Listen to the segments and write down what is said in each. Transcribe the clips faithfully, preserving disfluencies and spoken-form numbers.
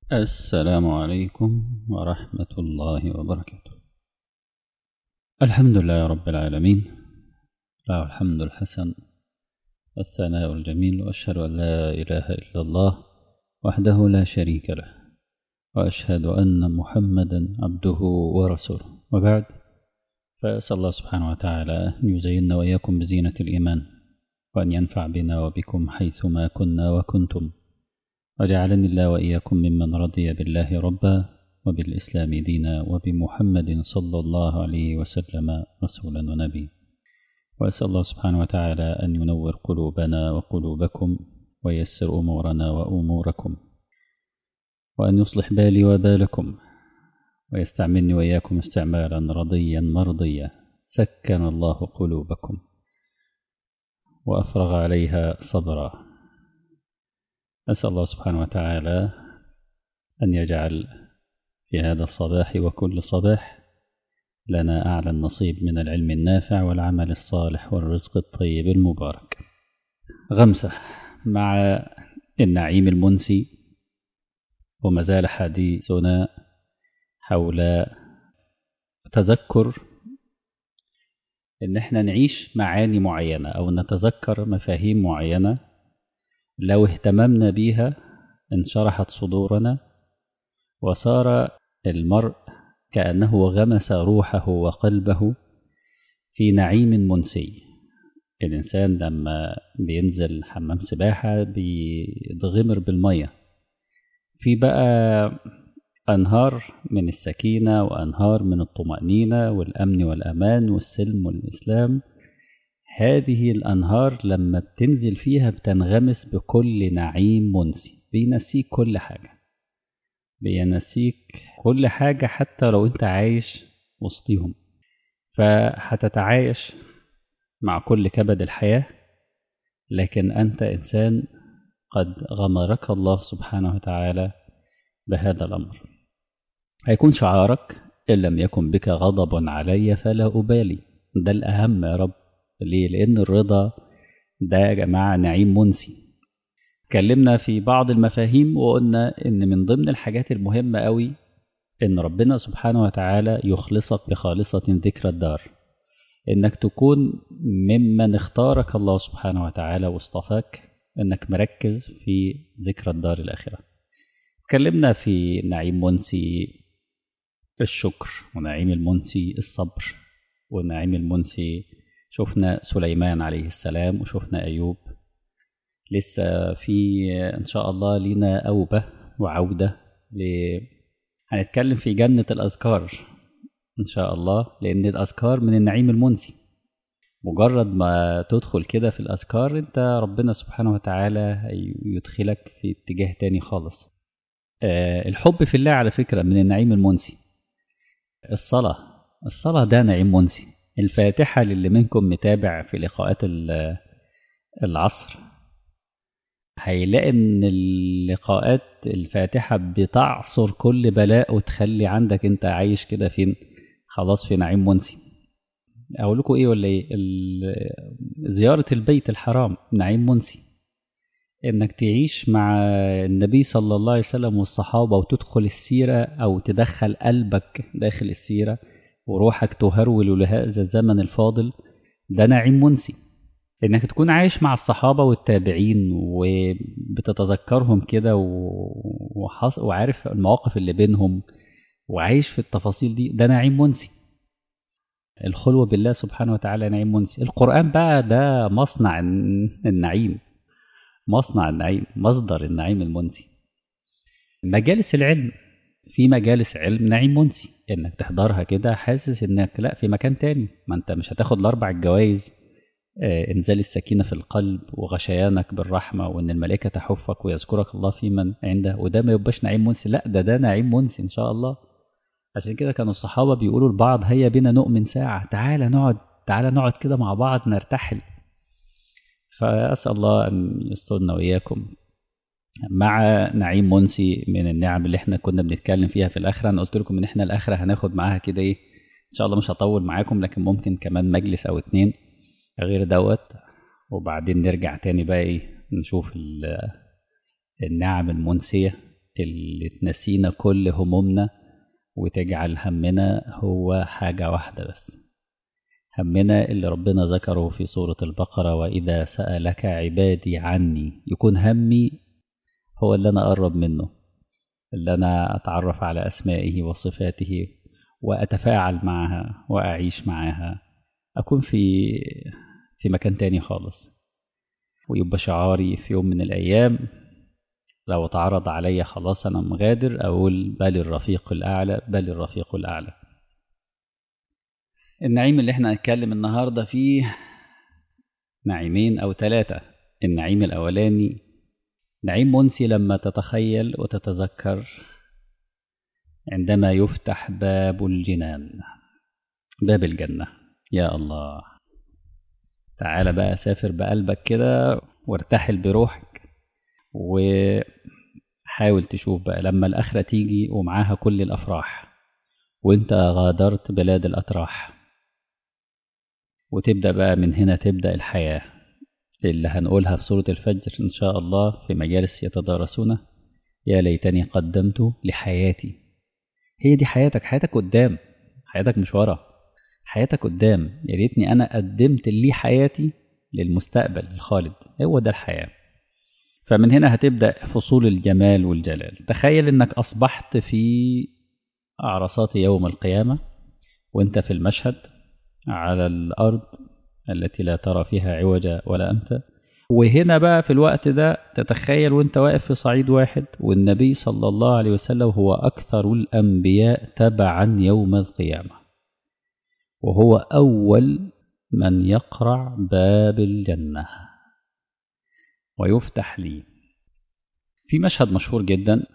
السلام عليكم ورحمة الله وبركاته. الحمد لله رب العالمين، له الحمد الحسن والثناء الجميل، وأشهد أن لا إله إلا الله وحده لا شريك له، وأشهد أن محمدا عبده ورسوله، وبعد، فأسأل الله سبحانه وتعالى أن يزيننا وإياكم بزينة الإيمان، وأن ينفع بنا وبكم حيثما كنا وكنتم، وجعلني الله وإياكم ممن رضي بالله ربا وبالإسلام دينا وبمحمد صلى الله عليه وسلم رسولا ونبي. وأسأل الله سبحانه وتعالى أن ينور قلوبنا وقلوبكم ويسر أمورنا وأموركم، وأن يصلح بالي وبالكم، ويستعملني وإياكم استعمالا رضيا مرضيا، سكن الله قلوبكم وأفرغ عليها صبرا. أسأل الله سبحانه وتعالى أن يجعل في هذا الصباح وكل صباح لنا أعلى النصيب من العلم النافع والعمل الصالح والرزق الطيب المبارك. غمسة مع النعيم المنسي، وما زال حديثنا حول تذكر إن احنا نعيش معاني معينة أو نتذكر مفاهيم معينة لو اهتممنا بيها انشرحت صدورنا، وصار المرء كأنه غمس روحه وقلبه في نعيم منسي. الإنسان لما بينزل حمام سباحة بيتغمر بالمية، في بقى أنهار من السكينة وأنهار من الطمأنينة والأمن والأمان والسلم والإسلام. هذه الأنهار لما بتنزل فيها بتنغمس بكل نعيم منسي، بينسيك كل حاجة، بينسيك كل حاجة حتى لو أنت عايش وسطيهم، فهتتعايش مع كل كبد الحياة، لكن أنت إنسان قد غمرك الله سبحانه وتعالى بهذا الأمر. هيكون شعارك: إن لم يكن بك غضب علي فلا أبالي. ده الأهم يا رب. ليه؟ لأن الرضا ده يا جماعة نعيم منسي. اتكلمنا في بعض المفاهيم وقلنا إن من ضمن الحاجات المهمة قوي إن ربنا سبحانه وتعالى يخلصك بخالصة ذكر الدار، إنك تكون ممن اختارك الله سبحانه وتعالى واصطفاك، إنك مركز في ذكر الدار الآخرة. اتكلمنا في نعيم منسي الشكر، ونعيم المنسي الصبر، ونعيم المنسي شفنا سليمان عليه السلام، وشفنا أيوب. لسه في إن شاء الله لنا أوبة وعودة ل... هنتكلم في جنة الأذكار إن شاء الله، لأن الأذكار من النعيم المنسي. مجرد ما تدخل كده في الأذكار أنت ربنا سبحانه وتعالى يدخلك في اتجاه تاني خالص. أه الحب في الله على فكرة من النعيم المنسي. الصلاة الصلاة ده نعيم منسي. الفاتحة للي منكم متابع في لقاءات العصر هيلاقي ان اللقاءات الفاتحة بتعصر كل بلاء، وتخلي عندك انت عايش كده فين، خلاص في نعيم منسي. اقول لكم ايه ولا ايه؟ زيارة البيت الحرام نعيم منسي. انك تعيش مع النبي صلى الله عليه وسلم والصحابة وتدخل السيرة او تدخل قلبك داخل السيرة وروحك تهرول لهذا الزمن الفاضل، ده نعيم منسي. انك تكون عايش مع الصحابة والتابعين وبتتذكرهم كده وحص... وعارف المواقف اللي بينهم وعايش في التفاصيل دي، ده نعيم منسي. الخلوة بالله سبحانه وتعالى نعيم منسي. القرآن بقى ده مصنع النعيم، مصنع النعيم، مصدر النعيم المنسي. مجالس العلم، في مجالس علم نعيم منسي، انك تحضرها كده حاسس انك لا في مكان تاني، ما انت مش هتاخد الاربع الجوائز، آه انزال السكينة في القلب وغشيانك بالرحمة وان الملائكة تحفك ويذكرك الله في من عنده، وده ما يبقاش نعيم منسي. لا ده ده نعيم منسي ان شاء الله. عشان كده كانوا الصحابة بيقولوا لبعض: هيا بنا نؤمن ساعة، تعالى نقعد تعالى نقعد كده مع بعض نرتحل. فأسأل الله أن يسترنا وإياكم مع نعيم منسي من النعم اللي احنا كنا بنتكلم فيها في الآخرة. أنا قلت لكم إن احنا الآخرة هناخد معاها كده إيه إن شاء الله، مش هطول معاكم، لكن ممكن كمان مجلس أو اتنين غير دوت، وبعدين نرجع تاني بقى إيه نشوف النعم المنسية اللي تنسينا كل همومنا وتجعل همنا هو حاجة واحدة بس، همنا اللي ربنا ذكره في سورة البقرة: وإذا سألك عبادي عني، يكون همي هو اللي أنا أقرب منه، اللي أنا أتعرف على أسمائه وصفاته وأتفاعل معها وأعيش معها، أكون في في مكان تاني خالص. ويبقى شعاري في يوم من الأيام لو اتعرض عليا خلاص أنا مغادر، أقول بل الرفيق الأعلى، بل الرفيق الأعلى. النعيم اللي احنا هنتكلم النهاردة فيه نعيمين أو ثلاثة. النعيم الأولاني نعيم منسي لما تتخيل وتتذكر عندما يفتح باب الجنان، باب الجنة. يا الله، تعال بقى سافر بقلبك كده وارتحل بروحك، وحاول تشوف بقى لما الآخرة تيجي ومعاها كل الأفراح وانت غادرت بلاد الأتراح، وتبدأ بقى من هنا تبدأ الحياة اللي هنقولها في سورة الفجر إن شاء الله في مجالس يتدارسونه: يا ليتني قدمت لحياتي. هي دي حياتك، حياتك قدام، حياتك مش ورا، حياتك قدام. يا ريتني أنا قدمت لي حياتي للمستقبل الخالد، هو ده الحياة. فمن هنا هتبدأ فصول الجمال والجلال. تخيل إنك أصبحت في أعرصات يوم القيامة وانت في المشهد على الأرض التي لا ترى فيها عوجا ولا أمتا. وهنا بقى في الوقت ده تتخيل وانت واقف في صعيد واحد، والنبي صلى الله عليه وسلم هو أكثر الأنبياء تبعا يوم القيامة، وهو أول من يقرع باب الجنة ويفتح لي. في مشهد مشهور جدا،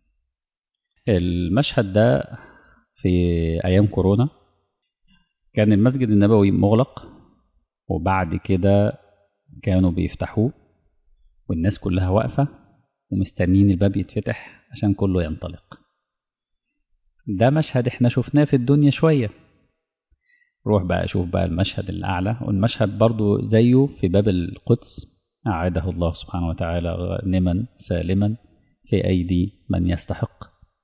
المشهد ده في أيام كورونا، كان المسجد النبوي مغلق وبعد كده كانوا بيفتحوه والناس كلها واقفة ومستنين الباب يتفتح عشان كله ينطلق. ده مشهد احنا شفناه في الدنيا شوية. روح بقى شوف بقى المشهد الأعلى، والمشهد برضو زيه في باب القدس، أعاده الله سبحانه وتعالى غانما سالما في أيدي من يستحق.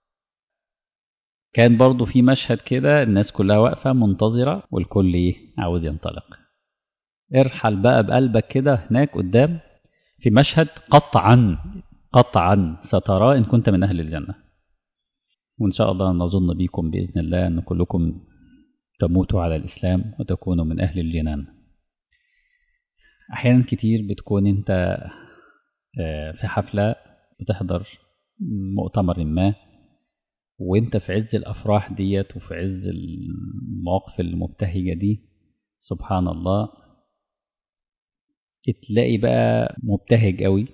كان برضو في مشهد كده الناس كلها واقفة منتظرة والكل ايه عاوز ينطلق. ارحل بقى بقلبك كده هناك قدام في مشهد قطعا قطعا سترى إن كنت من أهل الجنة، وإن شاء الله نظن بكم بإذن الله أن كلكم تموتوا على الإسلام وتكونوا من أهل الجنان. أحيانا كتير بتكون أنت في حفلة بتحضر مؤتمر ما وانت في عز الأفراح ديت وفي عز المواقف المبتهجة دي، سبحان الله تلاقي بقى مبتهج قوي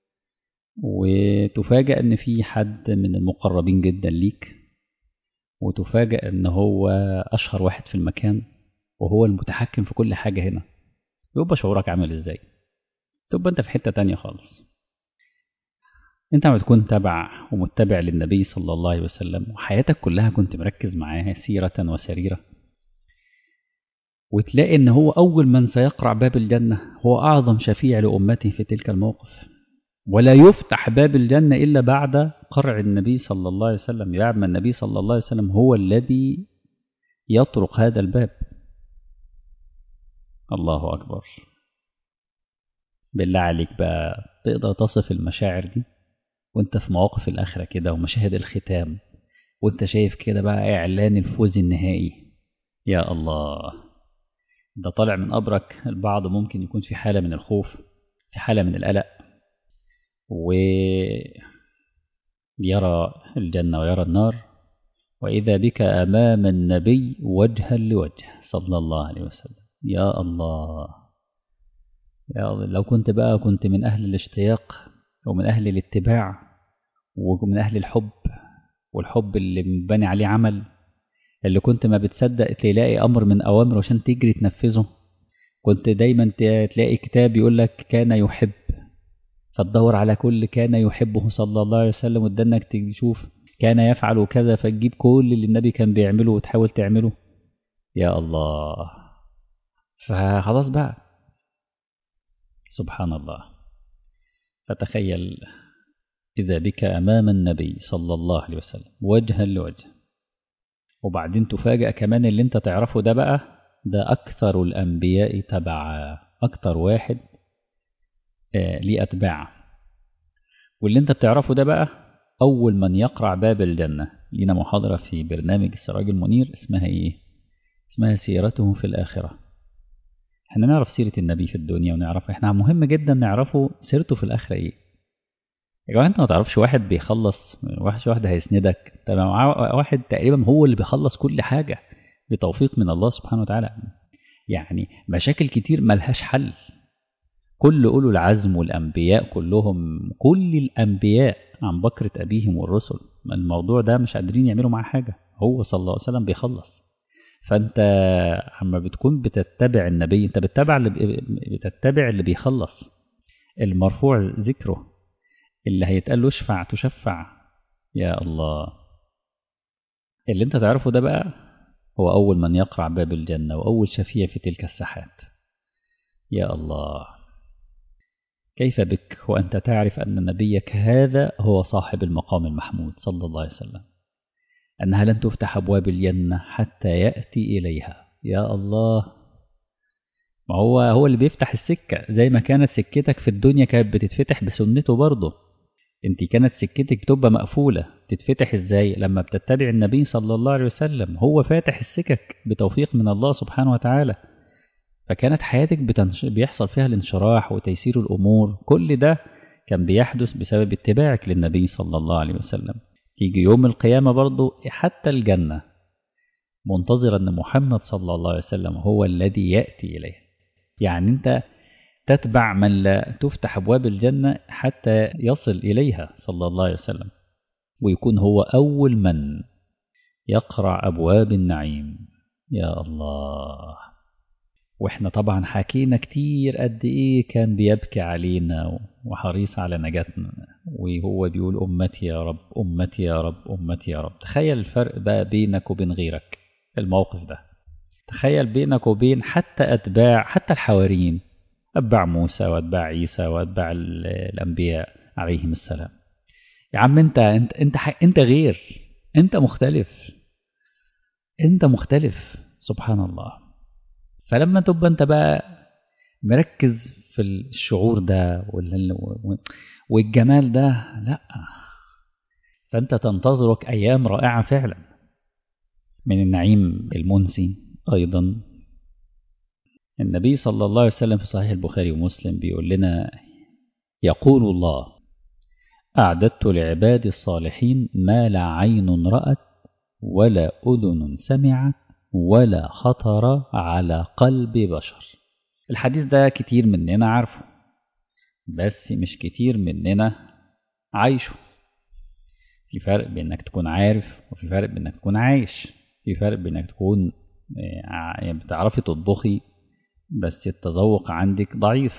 وتفاجأ ان في حد من المقربين جدا ليك، وتفاجأ ان هو اشهر واحد في المكان وهو المتحكم في كل حاجة هنا. يبقى شعورك عامل ازاي؟ تبقى انت في حتة تانية خالص. انت ما تكون تبع ومتبع للنبي صلى الله عليه وسلم وحياتك كلها كنت مركز معاه سيرة وسريرة، وتلاقي ان هو اول من سيقرع باب الجنة، هو اعظم شفيع لأمته في تلك الموقف، ولا يفتح باب الجنة إلا بعد قرع النبي صلى الله عليه وسلم. يعلم النبي صلى الله عليه وسلم هو الذي يطرق هذا الباب. الله أكبر. بالله عليك بقى تقدر تصف المشاعر دي وانت في مواقف الآخرة كده ومشاهد الختام وانت شايف كده بقى إعلان الفوز النهائي؟ يا الله، ده طالع من قبرك. البعض ممكن يكون في حالة من الخوف، في حالة من القلق، ويرى الجنة ويرى النار، وإذا بك أمام النبي وجها لوجه صلى الله عليه وسلم. يا الله، يا الله، لو كنت بقى كنت من أهل الاشتياق ومن أهل الاتباع ومن أهل الحب، والحب اللي مبني عليه عمل، اللي كنت ما بتصدق تلاقي أمر من أوامره عشان تجري تنفذه. كنت دايما تلاقي كتاب يقول لك كان يحب، فتدور على كل كان يحبه صلى الله عليه وسلم وتدنك تشوف كان يفعل كذا، فتجيب كل اللي النبي كان بيعمله وتحاول تعمله. يا الله، فخلاص بقى سبحان الله. فتخيل إذا بك أمام النبي صلى الله عليه وسلم وجها لوجه، وبعدين تفاجأ كمان اللي انت تعرفه ده بقى ده أكثر الأنبياء تبعا، أكثر واحد آه ليه أتباع، واللي انت بتعرفه ده بقى أول من يقرع باب الجنة. لينا محاضرة في برنامج السراج المنير اسمها إيه؟ اسمها سيرته في الآخرة. احنا نعرف سيرة النبي في الدنيا ونعرف، احنا مهم جدا نعرفه سيرته في الآخرة إيه. يا جماعة انت ما تعرفش واحد بيخلص، واحد واحد هيسندك، تمام، معاه واحد تقريبا هو اللي بيخلص كل حاجة بتوفيق من الله سبحانه وتعالى. يعني مشاكل كتير ملهاش حل. كل أولو العزم والأنبياء كلهم، كل الأنبياء عن بكرة أبيهم والرسل، الموضوع ده مش قادرين يعملوا معاه حاجة، هو صلى الله عليه وسلم بيخلص. فأنت عما بتكون بتتبع النبي انت بتتبع اللي بتتبع اللي بيخلص، المرفوع ذكره، اللي هيتقال له اشفع تشفع. يا الله، اللي انت تعرفه ده بقى هو أول من يقرع باب الجنة وأول شفيع في تلك الساحات. يا الله، كيف بك وأنت تعرف أن نبيك هذا هو صاحب المقام المحمود صلى الله عليه وسلم، أنها لن تفتح أبواب الجنة حتى يأتي إليها. يا الله، ما هو هو اللي بيفتح السكة، زي ما كانت سكتك في الدنيا كانت بتتفتح بسنته برضه. انت كانت سكتك بتبقى مقفولة، تتفتح ازاي؟ لما بتتبع النبي صلى الله عليه وسلم، هو فاتح السكك بتوفيق من الله سبحانه وتعالى. فكانت حياتك بتنش... بيحصل فيها الانشراح وتيسير الأمور، كل ده كان بيحدث بسبب اتباعك للنبي صلى الله عليه وسلم. تيجي يوم القيامة برضو حتى الجنة منتظر أن محمد صلى الله عليه وسلم هو الذي يأتي إليه. يعني أنت تتبع من لا تفتح أبواب الجنة حتى يصل إليها صلى الله عليه وسلم، ويكون هو أول من يقرع أبواب النعيم. يا الله، وإحنا طبعا حكينا كتير قد إيه كان بيبكي علينا وحريص على نجاتنا، وهو بيقول أمتي يا رب أمتي يا رب أمتي يا رب. تخيل الفرق بقى بينك وبين غيرك في الموقف ده. تخيل بينك وبين حتى أتباع، حتى الحواريين، أتباع موسى وأتباع عيسى وأتباع الأنبياء عليهم السلام. يا عم أنت أنت أنت أنت غير، أنت مختلف، أنت مختلف سبحان الله. فلما تبقى أنت بقى مركز في الشعور ده والجمال ده، لا، فأنت تنتظرك أيام رائعة فعلا من النعيم المنسي. أيضا النبي صلى الله عليه وسلم في صحيح البخاري ومسلم بيقول لنا، يقول الله أعددت لعبادي الصالحين ما لا عين رأت ولا أذن سمعت ولا خطر على قلب بشر. الحديث ده كتير مننا عارفه، بس مش كتير مننا عايشه. في فرق بين انك تكون عارف، وفي فرق بين انك تكون عايش. في فرق بين انك تكون يعني بتعرفي تطبخي بس التذوق عندك ضعيف.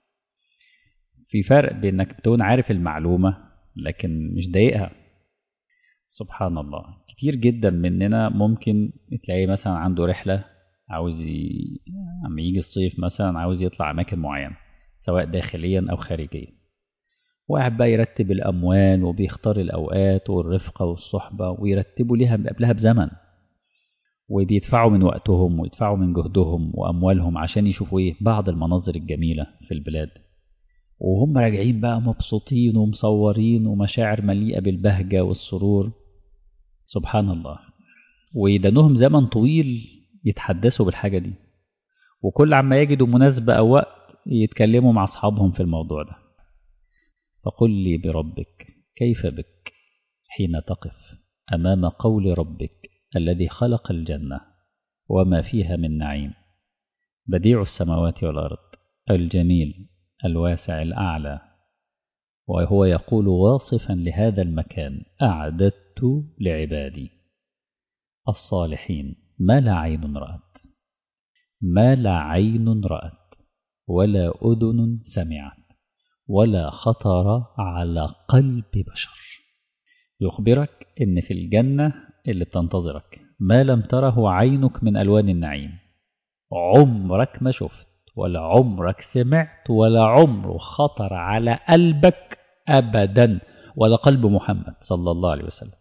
في فرق بين انك تكون عارف المعلومة لكن مش ضايقها. سبحان الله، كتير جدا مننا ممكن تلاقي مثلا عنده رحلة، عاوز ي... عم يجي الصيف مثلا عاوز يطلع أماكن معينة سواء داخليا أو خارجيا، وقاعد بقى يرتب الأموال وبيختار الأوقات والرفقة والصحبة ويرتبوا ليها قبلها بزمن، وبيدفعوا من وقتهم ويدفعوا من جهدهم وأموالهم عشان يشوفوا إيه بعض المناظر الجميلة في البلاد، وهم راجعين بقى مبسوطين ومصورين ومشاعر مليئة بالبهجة والسرور. سبحان الله، ويدانهم زمن طويل يتحدثوا بالحاجة دي، وكل عما يجدوا مناسبة أو وقت يتكلموا مع أصحابهم في الموضوع ده. فقل لي بربك كيف بك حين تقف أمام قول ربك الذي خلق الجنة وما فيها من نعيم، بديع السماوات والأرض، الجميل الواسع الأعلى، وهو يقول واصفا لهذا المكان أعددت لعبادي الصالحين ما لا عين رأت ما لا عين رأت ولا أذن سمعت ولا خطر على قلب بشر. يخبرك إن في الجنة اللي بتنتظرك ما لم تره عينك من ألوان النعيم، عمرك ما شفت ولا عمرك سمعت ولا عمره خطر على قلبك أبدا، ولا قلب محمد صلى الله عليه وسلم،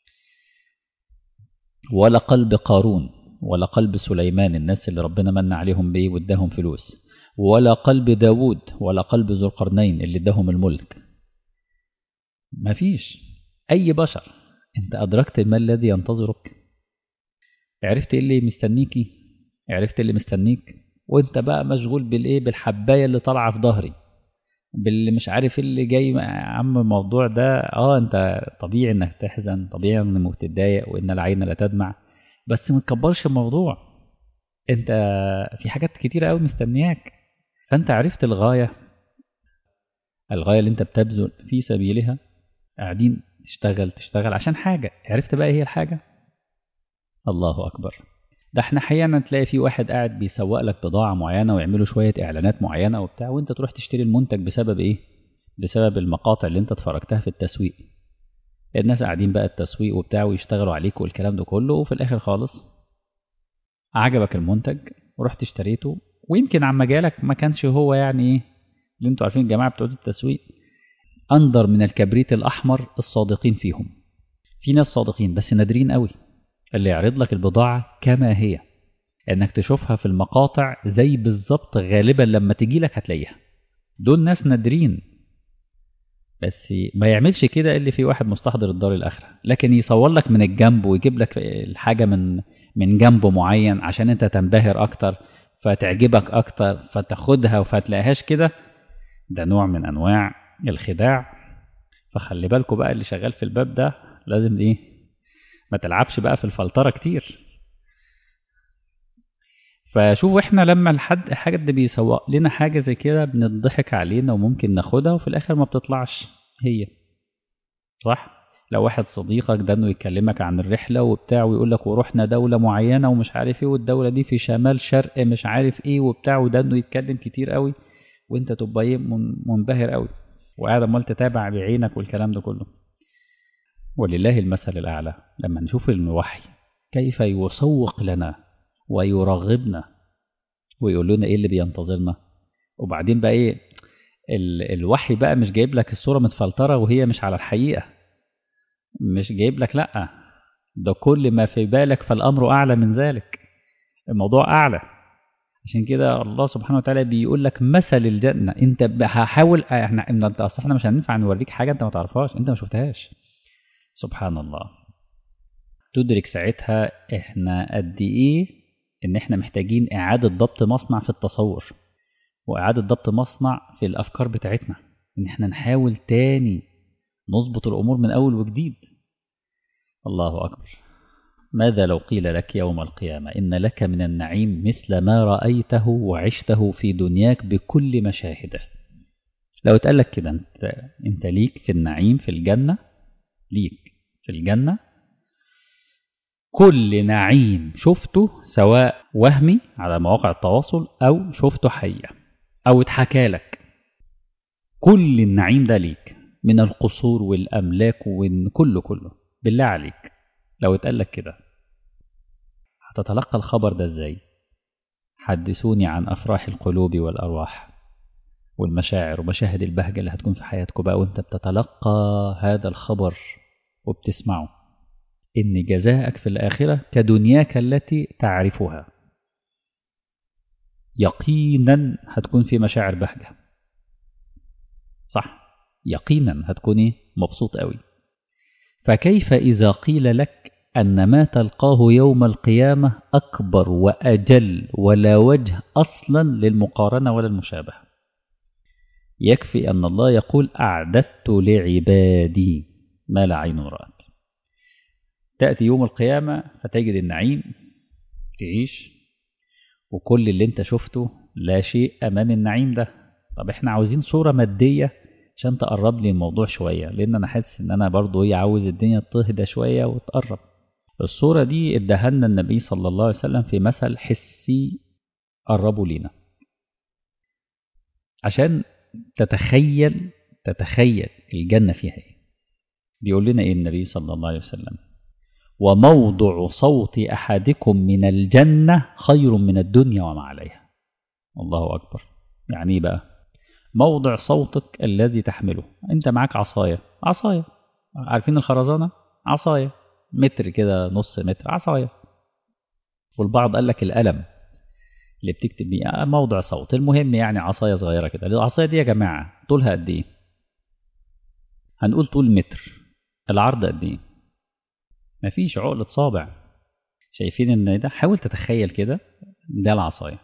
ولا قلب قارون، ولا قلب سليمان الناس اللي ربنا من عليهم بإيه واداهم فلوس، ولا قلب داود، ولا قلب ذو القرنين اللي اداهم الملك. ما فيش أي بشر. أنت أدركت ما الذي ينتظرك؟ عرفت إيه اللي مستنيكي؟ عرفت اللي مستنيك؟ وانت بقى مشغول بالإيه؟ بالحباية اللي طالعة في ظهري، باللي مش عارف اللي جاي. يا عم الموضوع ده اه انت طبيعي انك تحزن، طبيعي انك تتضايق، وان العين لا تدمع، بس ما تكبرش الموضوع. انت في حاجات كتيرة قوي مستنياك. فانت عرفت الغاية، الغاية اللي انت بتبذل في سبيلها، قاعدين تشتغل تشتغل عشان حاجة. عرفت بقى هي الحاجة؟ الله أكبر. ده احنا احيانا تلاقي في واحد قاعد بيسوق لك بضاعة معينة ويعملوا شوية إعلانات معينة وبتاع، وانت تروح تشتري المنتج بسبب ايه؟ بسبب المقاطع اللي انت اتفرجتها في التسويق. الناس قاعدين بقى التسويق وبتاع ويشتغلوا عليك والكلام ده كله، وفي الآخر خالص عجبك المنتج ورحت اشتريته، ويمكن عن مجالك ما كانش هو يعني ايه اللي انتوا عارفين الجماعة بتوع التسويق أندر من الكبريت الأحمر الصادقين فيهم. في ناس صادقين بس نادرين قوي اللي يعرض لك البضاعة كما هي، انك تشوفها في المقاطع زي بالظبط، غالبا لما تجي لك هتلاقيها. دول ناس نادرين. بس ما يعملش كده اللي في واحد مستحضر الدار الآخرة، لكن يصور لك من الجنب ويجيب لك الحاجة من من جنب معين عشان انت تنبهر اكتر، فتعجبك اكتر، فتاخدها وفتلاقيهاش كده. ده نوع من انواع الخداع. فخلي بالكوا بقى اللي شغال في الباب ده لازم ايه، ما تلعبش بقى في الفلترة كتير. فشوف احنا لما الحد حاجة بيسوق لنا حاجة زي كده بنضحك علينا وممكن ناخدها وفي الاخر ما بتطلعش هي صح. لو واحد صديقك ده انه يكلمك عن الرحلة وبتاع ويقول لك ورحنا دولة معينة ومش عارف ايه، والدولة دي في شمال شرق مش عارف ايه وبتاع، وده انه يتكلم كتير قوي وانت تبقى ايه منبهر قوي وقاعد عمال تتابع بعينك والكلام ده كله. ولله المثل الأعلى لما نشوف الوحي كيف يسوق لنا ويرغبنا ويقول لنا ايه اللي بينتظرنا. وبعدين بقى ايه ال الوحي بقى مش جايب لك الصورة متفلترة وهي مش على الحقيقة، مش جايب لك لأ، ده كل ما في بالك فالأمر أعلى من ذلك، الموضوع أعلى. عشان كده الله سبحانه وتعالى بيقول لك مثل الجنة. انت هحاول احنا انت اصل احنا مش هننفع نوريك حاجة انت ما تعرفهاش، انت ما شفتهاش. سبحان الله. تدرك ساعتها احنا قد ايه ان احنا محتاجين اعادة ضبط مصنع في التصور، واعادة ضبط مصنع في الافكار بتاعتنا، ان احنا نحاول تاني نظبط الامور من اول وجديد. الله اكبر. ماذا لو قيل لك يوم القيامة إن لك من النعيم مثل ما رأيته وعشته في دنياك بكل مشاهده؟ لو اتقال لك كده انت, انت ليك في النعيم في الجنة، ليك في الجنة كل نعيم شفته سواء وهمي على مواقع التواصل أو شفته حية أو اتحكى لك، كل النعيم ده ليك من القصور والأملاك وكله كله. بالله عليك لو اتقال لك كده هتتلقى الخبر ده ازاي؟ حدثوني عن أفراح القلوب والأرواح والمشاعر ومشاهد البهجة اللي هتكون في حياتكم بقى وانت بتتلقى هذا الخبر وبتسمعه، إن جزاءك في الآخرة كدنياك التي تعرفها. يقينا هتكون في مشاعر بهجة صح، يقينا هتكون مبسوط قوي. فكيف إذا قيل لك أن ما تلقاه يوم القيامة أكبر وأجل ولا وجه أصلا للمقارنة ولا المشابهة؟ يكفي أن الله يقول أعددت لعبادي ما لا عين رأت. تأتي يوم القيامة فتجد النعيم تعيش وكل اللي انت شفته لا شيء أمام النعيم ده. طب احنا عاوزين صورة مادية عشان تقرب لي الموضوع شوية، لأن أنا حاسس أن أنا برضو هي عاوز الدنيا تهدى شوية وتقرب. الصورة دي ادهلنا النبي صلى الله عليه وسلم في مثل حسي قربوا لنا عشان تتخيل تتخيل الجنة فيها ايه. بيقول لنا ايه النبي صلى الله عليه وسلم؟ وموضع صوت أحدكم من الجنة خير من الدنيا وما عليها. الله أكبر. يعني ايه بقى؟ موضع صوتك الذي تحمله. انت معاك عصاية، عصاية عارفين الخرزانة، عصاية متر كده، نص متر، عصاية. والبعض قال لك القلم اللي بتكتب بيه موضع صوت. المهم يعني عصاية صغيرة كده. العصاية دي يا جماعة طولها قد ايه؟ هنقول طول متر. العرض قد ايه؟ مفيش عقلة صابع. شايفين ان ده؟ حاول تتخيل كده، ده العصاية.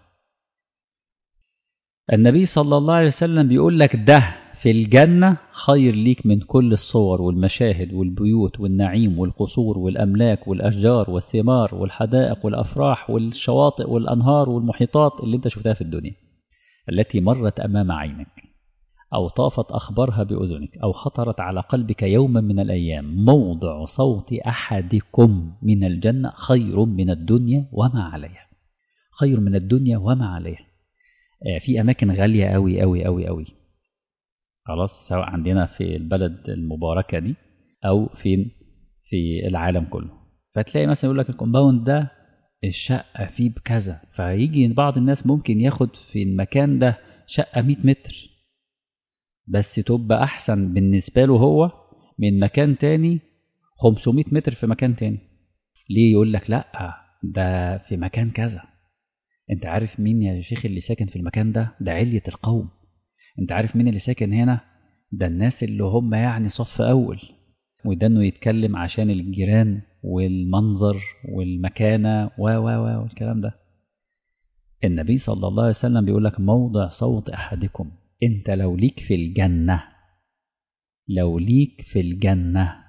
النبي صلى الله عليه وسلم بيقول لك ده في الجنة خير ليك من كل الصور والمشاهد والبيوت والنعيم والقصور والأملاك والأشجار والثمار والحدائق والأفراح والشواطئ والأنهار والمحيطات اللي انت شفتها في الدنيا، التي مرت أمام عينك أو طافت أخبارها بأذنك أو خطرت على قلبك يوما من الأيام. موضع صوت أحدكم من الجنة خير من الدنيا وما عليها. خير من الدنيا وما عليها. في أماكن غالية أوي أوي أوي أوي، خلاص، سواء عندنا في البلد المباركة دي أو فين في العالم كله. فتلاقي مثلا يقول لك الكومباوند ده الشقة فيه بكذا، فيجي بعض الناس ممكن ياخد في المكان ده شقة مئة متر بس تبقى أحسن بالنسبة له هو من مكان تاني خمسمائة متر في مكان تاني. ليه؟ يقول لك لأ ده في مكان كذا. انت عارف مين يا شيخ اللي ساكن في المكان ده؟ ده علية القوم. انت عارف مين اللي ساكن هنا؟ ده الناس اللي هم يعني صف أول. وده انه يتكلم عشان الجيران والمنظر والمكانة و و و والكلام ده. النبي صلى الله عليه وسلم بيقول لك موضع صوت أحدكم. انت لو ليك في الجنة، لو ليك في الجنة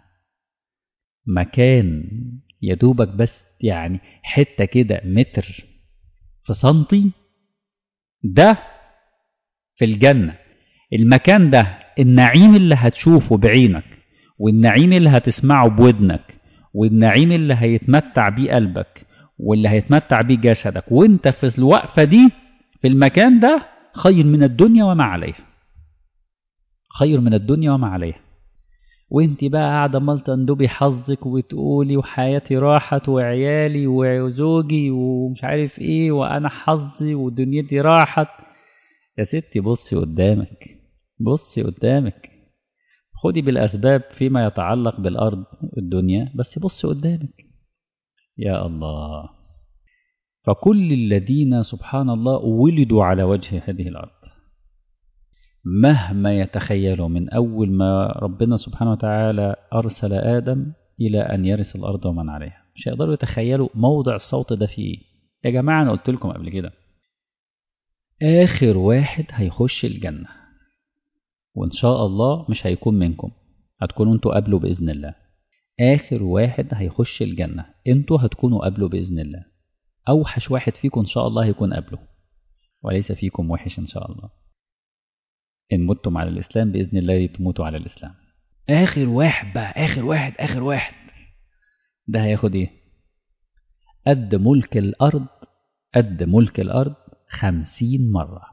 مكان يدوبك بس يعني حتة كده متر في سنتي، ده في الجنة. المكان ده النعيم اللي هتشوفه بعينك والنعيم اللي هتسمعه بودنك والنعيم اللي هيتمتع بيه قلبك واللي هيتمتع بيه جسدك وانت في الوقفة دي في المكان ده خير من الدنيا وما عليها. خير من الدنيا وما عليها. وانت بقى قاعدة مال تندبي حظك وتقولي وحياتي راحت وعيالي وزوجي ومش عارف ايه وانا حظي ودنيتي راحت. يا ستي بصي قدامك، بصي قدامك، خدي بالأسباب فيما يتعلق بالأرض الدنيا، بس بصي قدامك. يا الله. فكل الذين سبحان الله ولدوا على وجه هذه الأرض مهما يتخيلوا من أول ما ربنا سبحانه وتعالى أرسل آدم إلى أن يرث الأرض ومن عليها مش هيقدروا يتخيلوا موضع الصوت ده فيه. يا جماعة أنا قلت لكم قبل كده آخر واحد هيخش الجنة وإن شاء الله مش هيكون منكم، هتكونوا أنتوا قبله بإذن الله. آخر واحد هيخش الجنة أنتوا هتكونوا قبله بإذن الله. أوحش واحد فيكم إن شاء الله هيكون قبله، وليس فيكم وحش إن شاء الله. إن متم على الإسلام بإذن الله تموتوا على الإسلام. آخر واحد بقى، آخر واحد آخر واحد ده هياخد إيه؟ قد ملك الأرض، قد ملك الأرض خمسين مرة.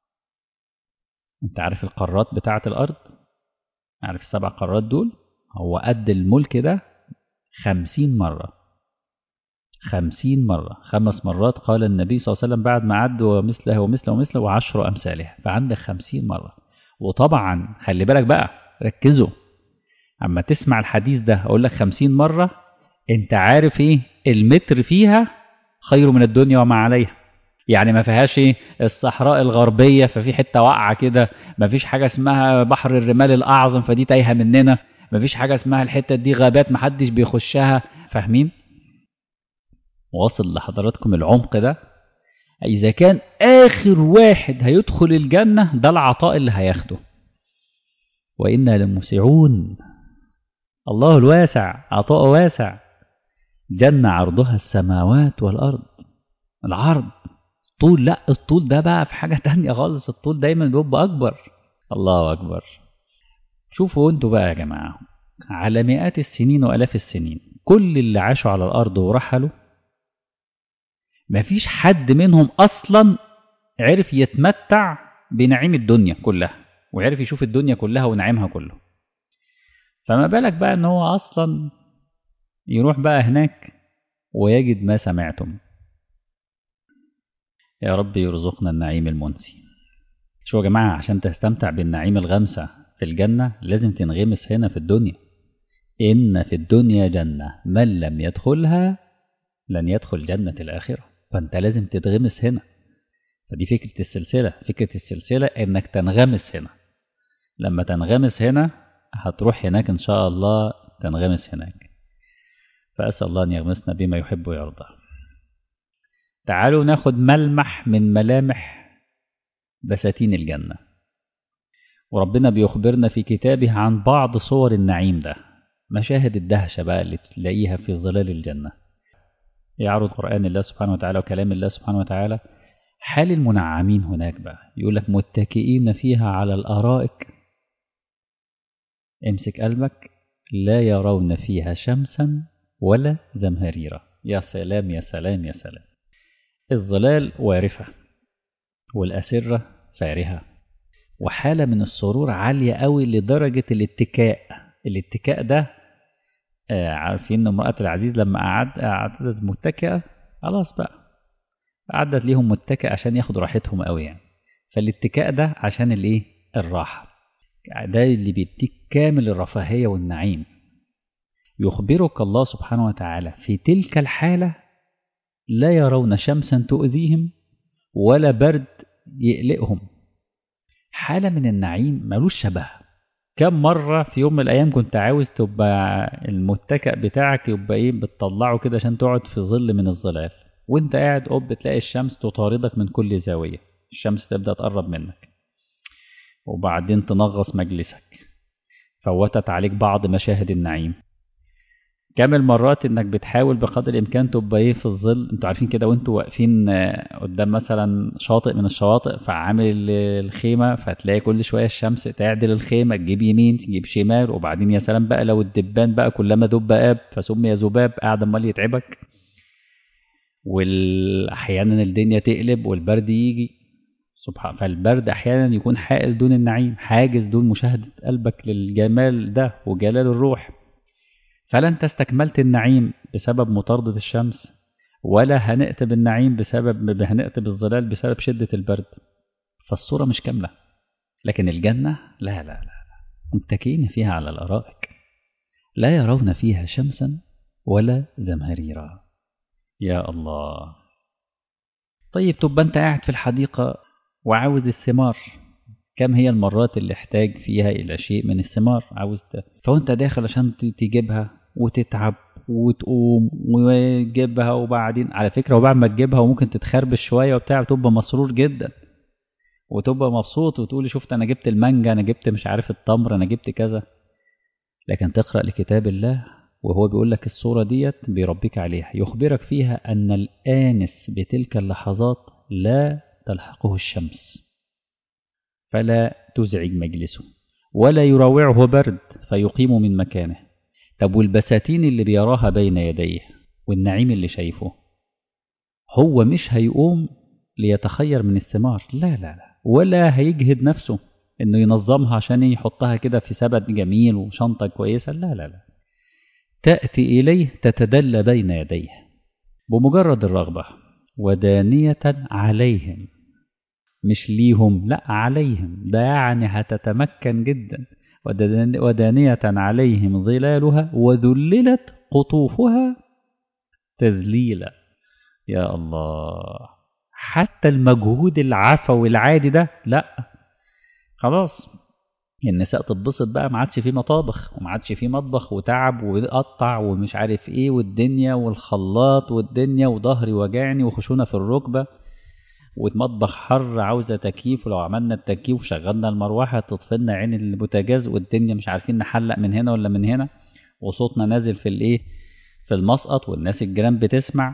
أنت عارف القارات بتاعة الأرض؟ عارف السبع قارات دول؟ هو قد الملك ده خمسين مرة. خمسين مرة، خمس مرات قال النبي صلى الله عليه وسلم بعد ما عد ومثله ومثله ومثله وعشر أمثالها، فعندك خمسين مرة. وطبعا خلي بالك بقى، ركزوا أما تسمع الحديث ده أقول لك خمسين مرة، أنت عارف إيه المتر فيها خير من الدنيا وما عليها. يعني ما فيهاش إيه الصحراء الغربية ففي حتة واقعة كده، ما فيش حاجة اسمها بحر الرمال الأعظم فدي تايهة مننا، ما فيش حاجة اسمها الحتة دي غابات محدش بيخشها. فاهمين؟ واصل لحضراتكم العمق ده؟ إذا كان آخر واحد هيدخل الجنة ده العطاء اللي هياخده. وإنا لموسعون، الله الواسع عطاء واسع. جنة عرضها السماوات والأرض. العرض طول، لا الطول ده بقى في حاجة تانية خالص، الطول دايما بيبقى أكبر. الله أكبر. شوفوا انتوا بقى يا جماعة، على مئات السنين وألاف السنين كل اللي عاشوا على الأرض ورحلوا مفيش حد منهم أصلا عرف يتمتع بنعيم الدنيا كلها وعرف يشوف الدنيا كلها ونعيمها كله. فما بالك بقى ان هو أصلا يروح بقى هناك ويجد ما سمعتم. يا رب يرزقنا النعيم المنسي. شو يا جماعة، عشان تستمتع بالنعيم الغمسة في الجنة لازم تنغمس هنا في الدنيا. إن في الدنيا جنة من لم يدخلها لن يدخل جنة الآخرة. فأنت لازم تتغمس هنا. فدي فكرة السلسلة. فكرة السلسلة إنك تنغمس هنا. لما تنغمس هنا هتروح هناك إن شاء الله تنغمس هناك. فأسأل الله أن يغمسنا بما يحب ويرضى. تعالوا ناخد ملمح من ملامح بساتين الجنة. وربنا بيخبرنا في كتابه عن بعض صور النعيم ده، مشاهد الدهشة بقى اللي تلاقيها في ظلال الجنة. يعرض قرآن الله سبحانه وتعالى وكلام الله سبحانه وتعالى حال المنعمين هناك بقى. يقول لك متكئين فيها على الأرائك، امسك قلبك، لا يرون فيها شمسا ولا زمهريرا. يا سلام يا سلام يا سلام. الظلال وارفة والأسرة فارهة، وحالة من السرور عالية قوي لدرجة الاتكاء. الاتكاء ده آه عارفين امرأة العزيز لما قعد قعدت متكئة خلاص بقى قعدت ليهم متكئة عشان ياخدوا راحتهم قوي يعني. فالاتكاء ده عشان الايه؟ الراحة. ده اللي بيديك كامل الرفاهية والنعيم. يخبرك الله سبحانه وتعالى في تلك الحالة لا يرون شمسا تؤذيهم ولا برد يقلقهم. حالة من النعيم ملوش شبه. كم مرة في يوم من الأيام كنت عاوز تبقى المتكأ بتاعك يبقى إيه، بتطلعه كده عشان تقعد في ظل من الظلال، وانت قاعد قب بتلاقي الشمس تطاردك من كل زاوية. الشمس تبدأ تقرب منك وبعدين تنغص مجلسك. فوتت عليك بعض مشاهد النعيم. كم المرات انك بتحاول بقدر الامكان تبقى ايه في الظل. انتوا عارفين كده وانتوا واقفين قدام مثلا شاطئ من الشواطئ فعامل الخيمه، فتلاقي كل شويه الشمس تعدل الخيمه، تجيب يمين تجيب شمال. وبعدين يا سلام بقى لو الدبان بقى كلما دب اب فسمي ذباب، قاعد امال يتعبك. واحيانا الدنيا تقلب والبرد يجي سبحان. فالبرد احيانا يكون حائل دون النعيم، حاجز دون مشاهده قلبك للجمال ده وجلال الروح. فلا انت استكملت النعيم بسبب مطاردة الشمس، ولا هنأت بالنعيم بسبب هنأت بالظلال بسبب شدة البرد. فالصورة مش كاملة. لكن الجنة لا لا لا متكئين فيها على الأرائك لا يرون فيها شمسا ولا زمهريرا. يا الله. طيب تبقى انت قاعد في الحديقة وعاوز الثمار. كم هي المرات اللي احتاج فيها إلى شيء من الثمار عاوز ت... فوانت داخل عشان تجيبها وتتعب وتقوم وتجيبها، وبعدين على فكرة وبعد ما تجيبها وممكن تتخربش شوية وبتاع تبقى مسرور جدا وتبقى مبسوط وتقولي شفت أنا جبت المانجا، أنا جبت مش عارف التمر، أنا جبت كذا. لكن تقرأ لكتاب الله وهو بيقول لك الصورة ديت بيربيك عليها، يخبرك فيها أن الآنس بتلك اللحظات لا تلحقه الشمس فلا تزعج مجلسه ولا يروعه برد فيقيم من مكانه. طب والبساتين اللي بيراها بين يديه والنعيم اللي شايفه، هو مش هيقوم ليتخير من الثمار، لا لا لا، ولا هيجهد نفسه انه ينظمها عشان يحطها كده في سبت جميل وشنطة كويسة، لا لا لا. تأتي إليه تتدلى بين يديه بمجرد الرغبة. ودانية عليهم، مش ليهم لا عليهم، ده يعني هتتمكن جدا. ودانية عليهم ظلالها وذللت قطوفها تذليلا. يا الله. حتى المجهود العفوي العادي ده لا، خلاص النساء تتبسط بقى، ما عادش فيه مطابخ وما عادش فيه مطبخ وتعب وقطع ومش عارف ايه والدنيا والخلاط والدنيا وظهري وجعني وخشونة في الركبة والمطبخ حر عاوزة تكييف، ولو عملنا التكييف وشغلنا المروحة تطفلنا عين البوتاجاز والدنيا مش عارفين نحلق من هنا ولا من هنا، وصوتنا نازل في الايه في المسقط والناس الجيران بتسمع.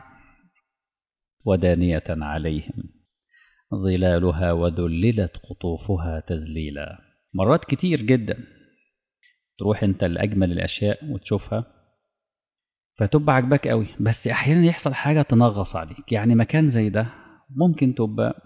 ودانية عليهم ظلالها وذللت قطوفها تذليلا. مرات كتير جدا تروح انت لأجمل الأشياء وتشوفها فتبقى عجبك قوي، بس أحيانا يحصل حاجة تنغص عليك. يعني مكان زي ده ممكن تبقى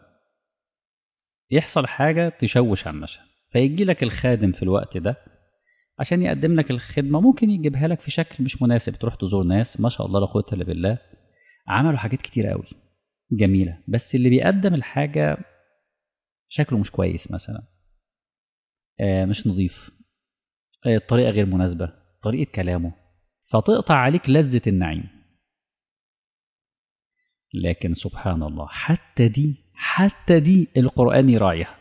يحصل حاجة تشوش على المشهد، فيجي لك الخادم في الوقت ده عشان يقدم لك الخدمة، ممكن يجيبها لك في شكل مش مناسب. تروح تزور ناس ما شاء الله لا قوة إلا بالله عملوا حاجات كتير قوي جميلة، بس اللي بيقدم الحاجة شكله مش كويس مثلا، آه مش نظيف، آه الطريقة غير مناسبة، طريقة كلامه، فتقطع عليك لذة النعيم. لكن سبحان الله حتى دي حتى دي القرآن يراعيها.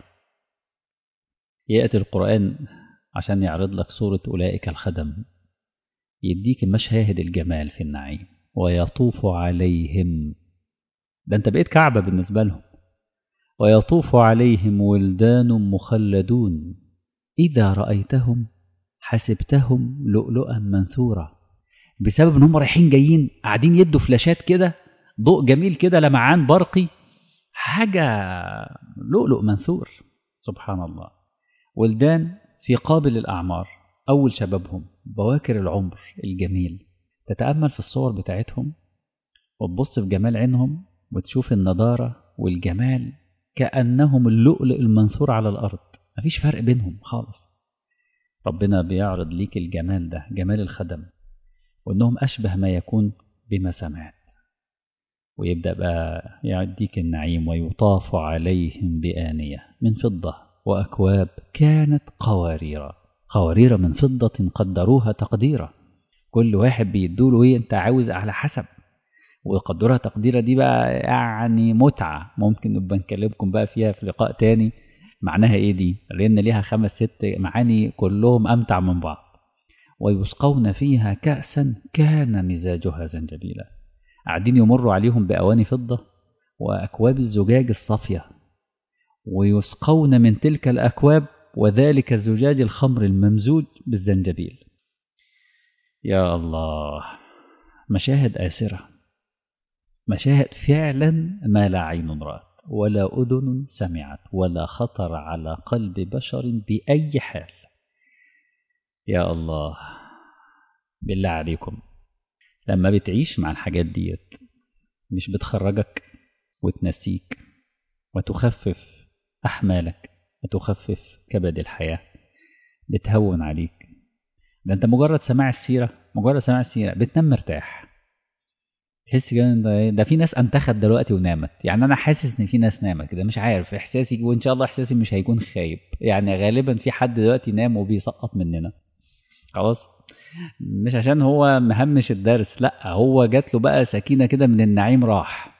يأتي القرآن عشان يعرض لك صورة أولئك الخدم، يديك مشاهد الجمال في النعيم. ويطوف عليهم، ده انت بقيت كعبة بالنسبة لهم. ويطوف عليهم ولدان مخلدون إذا رأيتهم حسبتهم لؤلؤا منثورا. بسبب ان هم رايحين جايين قاعدين يدوا فلاشات كده، ضوء جميل كده، لمعان برقي، حاجة لؤلؤ منثور. سبحان الله. ولدان في قابل الأعمار، أول شبابهم، بواكر العمر الجميل. تتأمل في الصور بتاعتهم وتبص في جمال عينهم وتشوف النضارة والجمال، كأنهم اللؤلؤ المنثور على الأرض، مفيش فرق بينهم خالص. ربنا بيعرض ليك الجمال ده، جمال الخدم، وإنهم أشبه ما يكون بمسامات. ويبدأ بقى يعديك النعيم. ويطاف عليهم بآنية من فضة وأكواب كانت قوارير، قوارير من فضة قدروها تقديرا. كل واحد بيدوله ايه انت عاوز على حسب، ويقدرها تقديرا. دي بقى يعني متعة، ممكن نبقى نكلمكم بقى فيها في لقاء تاني معناها ايه دي، لأن ليها خمس ست معاني كلهم أمتع من بعض. ويسقون فيها كأسا كان مزاجها زنجبيلا. قاعدين يمروا عليهم بأواني فضة وأكواب الزجاج الصافية، ويسقون من تلك الأكواب وذلك الزجاج الخمر الممزوج بالزنجبيل. يا الله، مشاهد آسرة، مشاهد فعلا ما لا عين رأت ولا أذن سمعت ولا خطر على قلب بشر بأي حال. يا الله، بالله عليكم لما بتعيش مع الحاجات ديت، مش بتخرجك وتنسيك وتخفف أحمالك وتخفف كبد الحياة، بتهون عليك. ده أنت مجرد سماع السيرة، مجرد سماع السيرة بتنام مرتاح. تحس كده ده, ده في ناس انتخت دلوقتي ونامت. يعني أنا حاسس إن في ناس نامت كده، مش عارف إحساسي، وإن شاء الله إحساسي مش هيكون خايب. يعني غالبا في حد دلوقتي نام وبيسقط مننا خلاص، مش عشان هو مهمش الدرس، لا، هو جات له بقى سكينة كده من النعيم راح.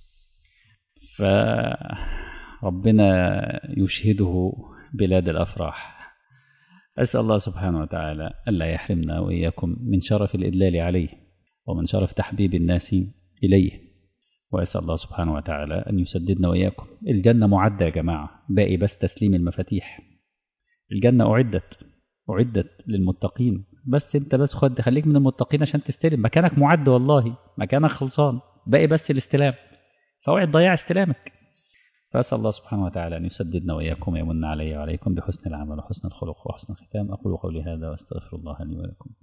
فربنا يشهده بلاد الأفراح. أسأل الله سبحانه وتعالى ألا يحرمنا وإياكم من شرف الإدلال عليه ومن شرف تحبيب الناس إليه. وأسأل الله سبحانه وتعالى أن يسددنا وإياكم. الجنة معدة يا جماعة، باقي بس تسليم المفاتيح. الجنة أعدت أعدت للمتقين، بس أنت بس خد خليك من المتقين عشان تستلم. مكانك معد والله، مكانك خلصان، باقي بس الاستلام، فاوعي تضيع استلامك. فأسأل الله سبحانه وتعالى أن يسددنا وإياكم ويمن علي وعليكم بحسن العمل وحسن الخلق وحسن الختام. أقول قولي هذا وأستغفر الله لي ولكم.